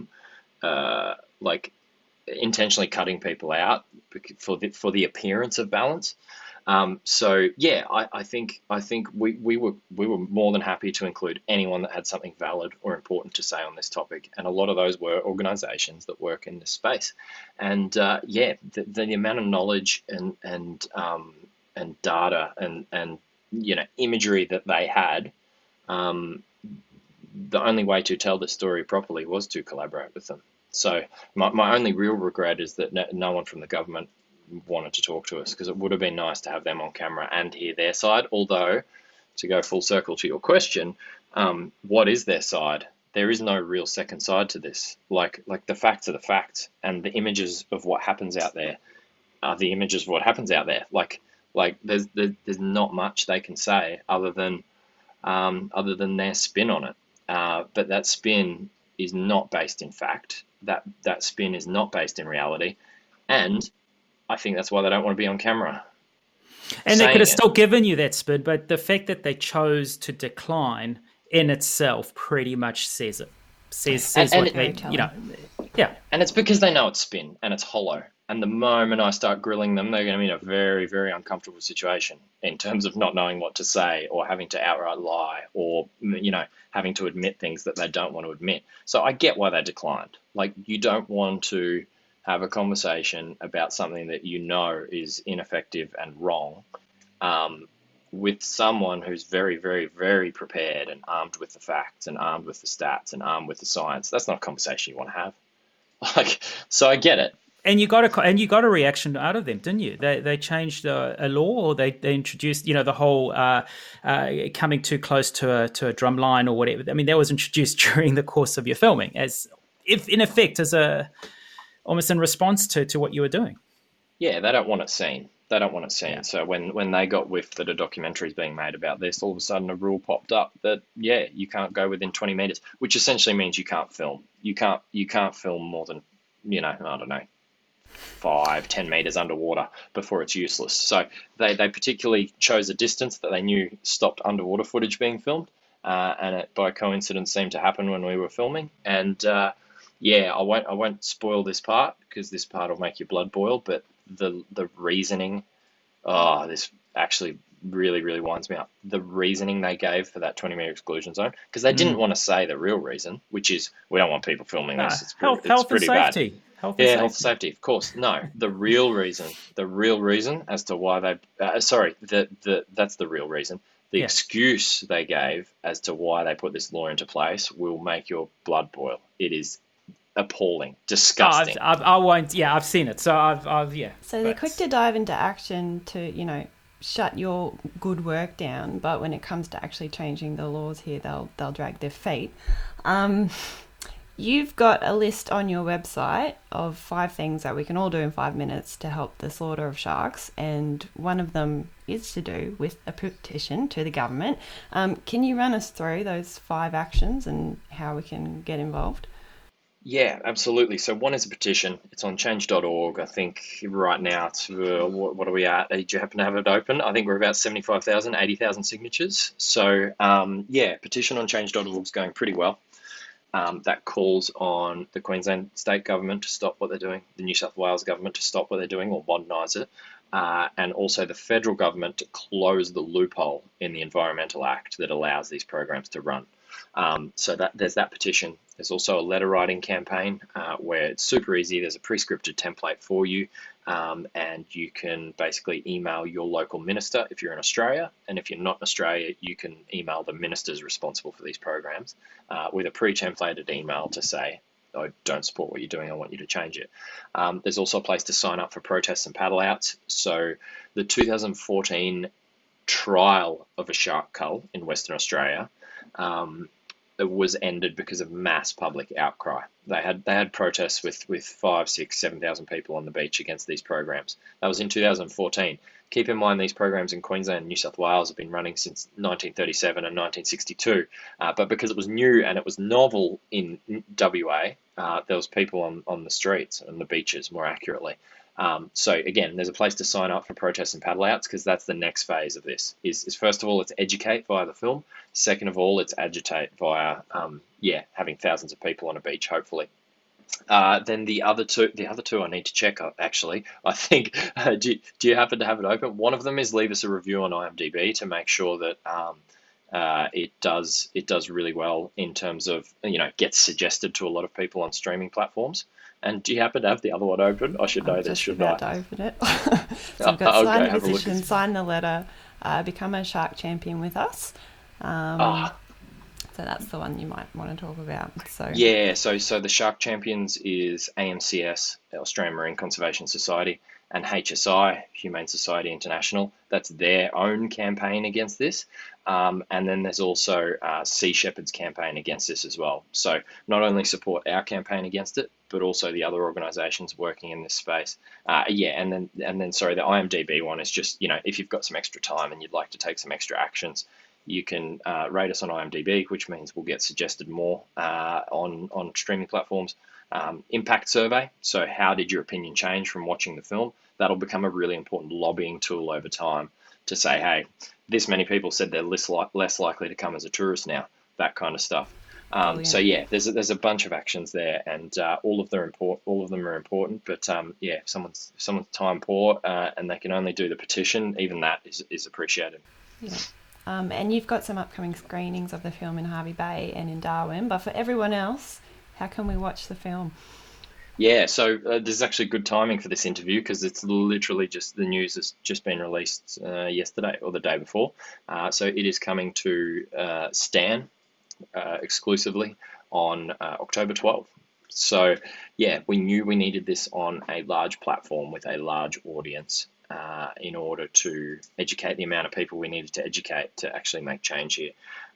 S4: like intentionally cutting people out for the appearance of balance. So yeah, I think we were more than happy to include anyone that had something valid or important to say on this topic, and a lot of those were organisations that work in this space. And the amount of knowledge and data and imagery that they had, the only way to tell the story properly was to collaborate with them. So my only real regret is that no one from the government wanted to talk to us, because it would have been nice to have them on camera and hear their side. Although, to go full circle to your question, what is their side? There is no real second side to this. Like the facts are the facts, and the images of what happens out there are the images of what happens out there. Like there's not much they can say other than their spin on it. But that spin is not based in fact. That spin is not based in reality, and I think that's why they don't want to be on camera.
S2: And they could have still given you that spin, but the fact that they chose to decline in itself pretty much says it. Says what they, yeah.
S4: And it's because they know it's spin and it's hollow. And the moment I start grilling them, they're going to be in a very, very uncomfortable situation in terms of not knowing what to say, or having to outright lie, or, having to admit things that they don't want to admit. So I get why they declined. Like, you don't want to have a conversation about something that is ineffective and wrong with someone who's very, very, very prepared and armed with the facts and armed with the stats and armed with the science. That's not a conversation you want to have. So I get it.
S2: And you got a reaction out of them, didn't you? They changed a law, or they introduced, the whole coming too close to a drum line or whatever. I mean, that was introduced during the course of your filming, as if in effect as almost in response to what you were doing.
S4: Yeah, they don't want it seen. Yeah. So when they got whiff that a documentary is being made about this, all of a sudden a rule popped up that you can't go within 20 meters, which essentially means you can't film. You can't film more than I don't know, 5-10 meters underwater before it's useless. So they particularly chose a distance that they knew stopped underwater footage being filmed, and it by coincidence seemed to happen when we were filming. And I won't spoil this part, because this part will make your blood boil. But the reasoning, this actually really, really winds me up. The reasoning they gave for that 20-meter exclusion zone, because they didn't want to say the real reason, which is we don't want people filming this. It's
S2: health
S4: pretty
S2: and safety.
S4: bad.
S2: Health
S4: and safety, of course. No, the real reason as to why they, that's the real reason. The excuse they gave as to why they put this law into place will make your blood boil. It is appalling, disgusting.
S2: I won't. Yeah, I've seen it. So I've.
S3: So they're quick to dive into action to shut your good work down, but when it comes to actually changing the laws here, they'll drag their feet. You've got a list on your website of 5 things that we can all do in 5 minutes to help the slaughter of sharks, and one of them is to do with a petition to the government. Can you run us through those 5 actions and how we can get involved?
S4: Yeah, absolutely. So one is a petition. It's on change.org. I think right now it's, what are we at? Do you happen to have it open? I think we're about 75,000, 80,000 signatures. So petition on change.org is going pretty well. That calls on the Queensland state government to stop what they're doing, the New South Wales government to stop what they're doing or modernise it, and also the federal government to close the loophole in the Environmental Act that allows these programs to run. So there's that petition. There's also a letter writing campaign where it's super easy. There's a pre-scripted template for you, and you can basically email your local minister if you're in Australia, and if you're not in Australia, you can email the ministers responsible for these programs with a pre-templated email to say, I don't support what you're doing, I want you to change it. There's also a place to sign up for protests and paddle outs. So the 2014 trial of a shark cull in Western Australia it was ended because of mass public outcry. They had protests with 5, 6, 7,000 people on the beach against these programs. That was in 2014. Keep in mind these programs in Queensland and New South Wales have been running since 1937 and 1962. But because it was new and it was novel in WA, there was people on the streets and the beaches, more accurately. So again, there's a place to sign up for protests and paddle outs, because that's the next phase of this. Is first of all, it's educate via the film. Second of all, it's agitate via having thousands of people on a beach, hopefully. Then the other two I need to check up, actually. I think, do you happen to have it open? One of them is leave us a review on IMDb to make sure that it does really well in terms of, gets suggested to a lot of people on streaming platforms. And do you happen to have the other one open? I should know this, shouldn't I?
S3: I'm just about to open it. So I've got sign the petition, sign the letter, become a shark champion with us. So that's the one you might want to talk about. So the Shark Champions is AMCS, Australian Marine Conservation Society, and HSI, Humane Society International. That's their own campaign against this. And then there's also Sea Shepherd's campaign against this as well. So not only support our campaign against it, but also the other organisations working in this space. And then the IMDb one is just, if you've got some extra time and you'd like to take some extra actions, you can rate us on IMDb, which means we'll get suggested more on streaming platforms. Impact survey. So how did your opinion change from watching the film? That'll become a really important lobbying tool over time to say, hey, this many people said they're less likely to come as a tourist now, that kind of stuff. There's a bunch of actions there, and all of them are important. But someone's time poor, and they can only do the petition. Even that is appreciated. Yeah. And you've got some upcoming screenings of the film in Hervey Bay and in Darwin. But for everyone else, how can we watch the film?
S4: Yeah, so this is actually good timing for this interview, because it's literally just the news has just been released yesterday or the day before. So it is coming to Stan exclusively on October 12th. So yeah, we knew we needed this on a large platform with a large audience in order to educate the amount of people we needed to educate to actually make change here.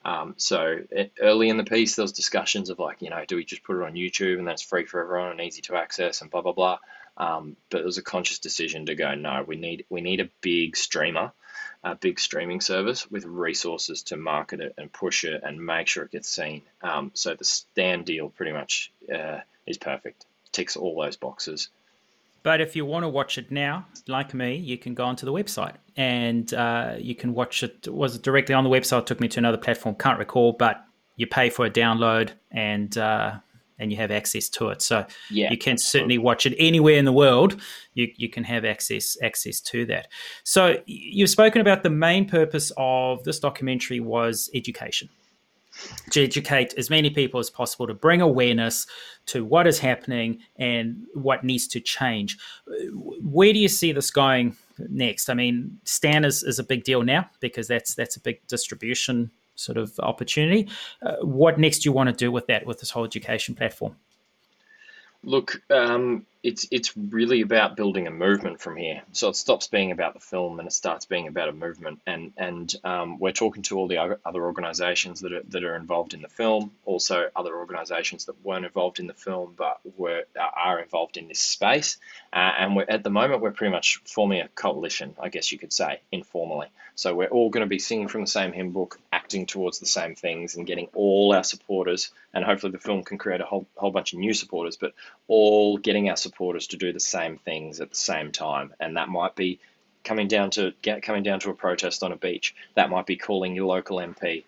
S4: Early in the piece, there was discussions of do we just put it on YouTube and then it's free for everyone and easy to access and blah, blah, blah. But it was a conscious decision to go, no, we need a big streamer, a big streaming service with resources to market it and push it and make sure it gets seen. So the Stan deal pretty much is perfect. Ticks all those boxes.
S2: But if you want to watch it now, like me, you can go onto the website and you can watch it. Was it directly on the website? It took me to another platform, can't recall, but you pay for a download and you have access to it. So you can certainly watch it anywhere in the world. You can have access to that. So you've spoken about the main purpose of this documentary was education. To educate as many people as possible, to bring awareness to what is happening and what needs to change. Where do you see this going next? I mean, Stan is a big deal now because that's a big distribution sort of opportunity. What next do you want to do with that, with this whole education platform?
S4: Look, it's really about building a movement from here. So it stops being about the film and it starts being about a movement. And we're talking to all the other organisations that are involved in the film, also other organisations that weren't involved in the film but are involved in this space. And at the moment we're pretty much forming a coalition, I guess you could say, informally. So we're all going to be singing from the same hymn book, acting towards the same things, and getting all our supporters. And hopefully the film can create a whole bunch of new supporters, but all getting our supporters to do the same things at the same time. And that might be coming down to a protest on a beach. That might be calling your local MP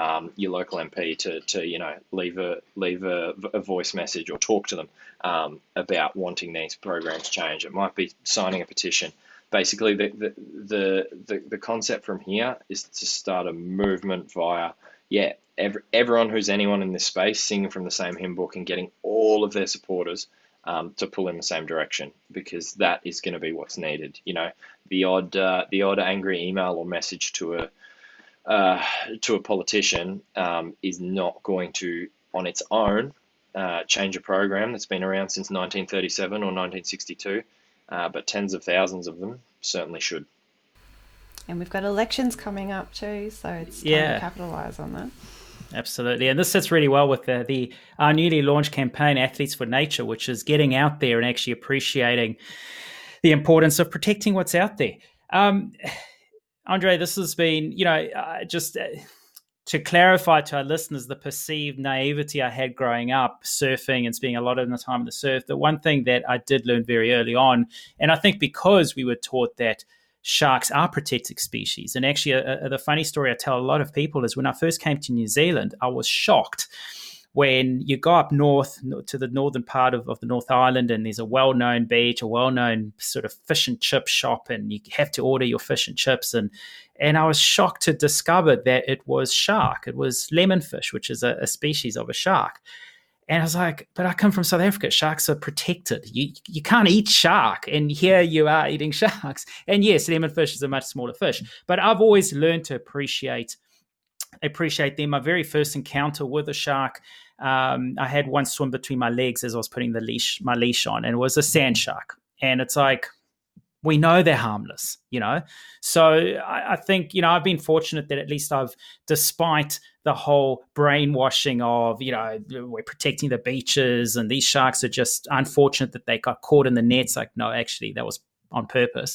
S4: to leave a voice message or talk to them about wanting these programs changed. It might be signing a petition. Basically, the concept from here is to start a movement via everyone who's anyone in this space singing from the same hymn book and getting all of their supporters to pull in the same direction, because that is going to be what's needed. The odd angry email or message to a politician is not going to, on its own, change a program that's been around since 1937 or 1962, but tens of thousands of them certainly should.
S3: And we've got elections coming up too, so it's time to capitalise on that.
S2: Absolutely. And this sits really well with our newly launched campaign, Athletes for Nature, which is getting out there and actually appreciating the importance of protecting what's out there. Andre, this has been, just to clarify to our listeners the perceived naivety I had growing up surfing and spending a lot of the time in the surf. The one thing that I did learn very early on, and I think because we were taught that sharks are protected species. And actually, the funny story I tell a lot of people is when I first came to New Zealand, I was shocked when you go up north to the northern part of the North Island, and there's a well-known beach, a well-known sort of fish and chip shop, and you have to order your fish and chips. And I was shocked to discover that it was shark. It was lemonfish, which is a species of a shark. And I was like, but I come from South Africa. Sharks are protected. You can't eat shark. And here you are eating sharks. And yes, lemonfish is a much smaller fish. But I've always learned to appreciate them. My very first encounter with a shark, I had one swim between my legs as I was putting my leash on, and it was a sand shark. And it's like, we know they're harmless, So I think, I've been fortunate that at least despite the whole brainwashing of, we're protecting the beaches and these sharks are just unfortunate that they got caught in the nets. Like, no, actually, that was on purpose.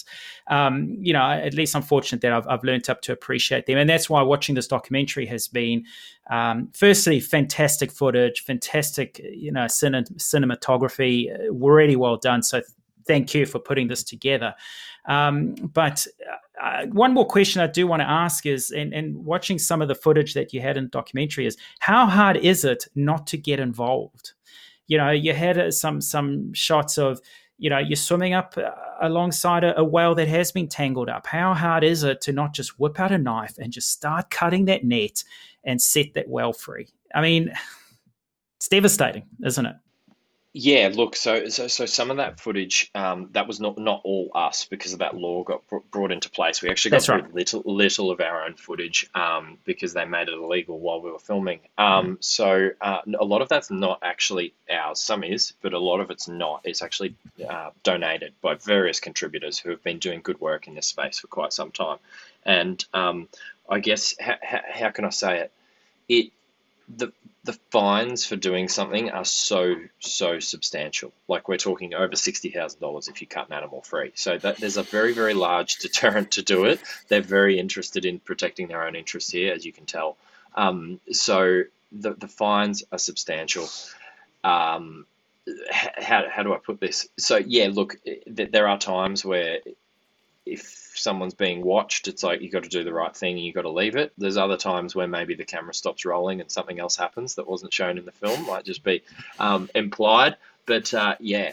S2: At least I'm fortunate that I've learned up to appreciate them. And that's why watching this documentary has been, firstly, fantastic footage, fantastic, cinematography, really well done. So thank you for putting this together. But one more question I do want to ask is, and watching some of the footage that you had in the documentary, is how hard is it not to get involved? You had some shots of, you're swimming up alongside a whale that has been tangled up. How hard is it to not just whip out a knife and just start cutting that net and set that whale free? I mean, it's devastating, isn't it?
S4: Yeah, look, so some of that footage, that was not all us because of that law got brought into place. We actually got
S2: right.
S4: little of our own footage because they made it illegal while we were filming. So a lot of that's not actually ours. Some is, but a lot of it's not. It's actually donated by various contributors who have been doing good work in this space for quite some time. And I guess, how can I say it? The fines for doing something are so substantial. Like, we're talking over $60,000 if you cut an animal free. So there's a very, very large deterrent to do it. They're very interested in protecting their own interests here, as you can tell. So the fines are substantial. How do I put this? So yeah, look, there are times where if someone's being watched, it's like you got to do the right thing and you got to leave it. There's other times where maybe the camera stops rolling and something else happens that wasn't shown in the film, might just be implied. But I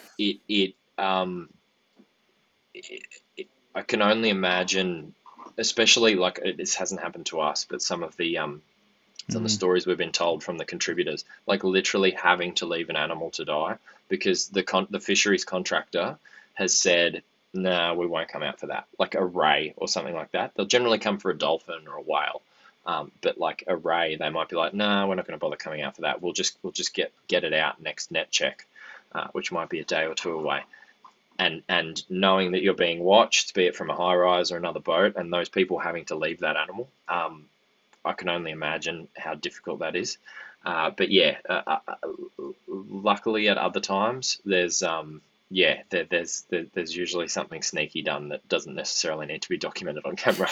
S4: can only imagine, especially like this hasn't happened to us, but some of the stories we've been told from the contributors, like literally having to leave an animal to die because the fisheries contractor has said, no, we won't come out for that. Like a ray or something like that. They'll generally come for a dolphin or a whale. But like a ray, they might be like, no, we're not going to bother coming out for that. We'll just get it out next net check, which might be a day or two away. And knowing that you're being watched, be it from a high rise or another boat, and those people having to leave that animal, I can only imagine how difficult that is. But yeah, luckily at other times there's there's usually something sneaky done that doesn't necessarily need to be documented on camera.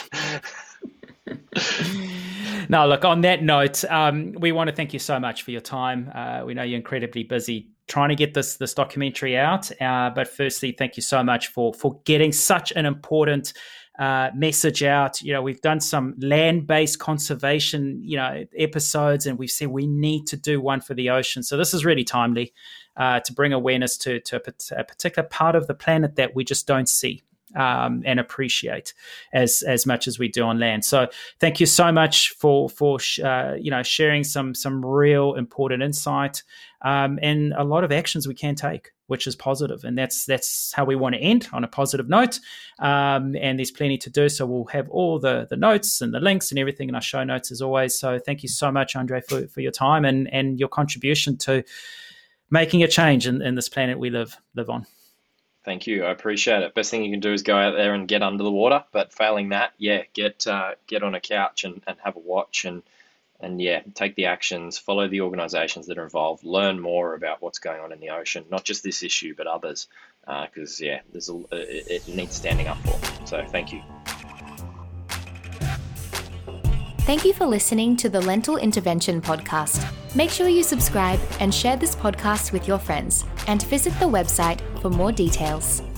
S2: Now, look, on that note, we want to thank you so much for your time. We know you're incredibly busy trying to get this documentary out. But firstly, thank you so much for getting such an important message out. We've done some land-based conservation, episodes, and we've said we need to do one for the ocean. So this is really timely to bring awareness to a particular part of the planet that we just don't see and appreciate as much as we do on land. So thank you so much for sharing some real important insight and a lot of actions we can take, which is positive. And that's how we want to end, on a positive note. And there's plenty to do. So we'll have all the notes and the links and everything in our show notes as always. So thank you so much, Andre, for your time and your contribution to making a change in this planet we live on.
S4: Thank you. I appreciate it. Best thing you can do is go out there and get under the water. But failing that, get on a couch and have a watch and yeah, take the actions, follow the organisations that are involved, learn more about what's going on in the ocean, not just this issue but others, because it needs standing up for. So thank you.
S1: Thank you for listening to the Lentil Intervention podcast. Make sure you subscribe and share this podcast with your friends, and visit the website for more details.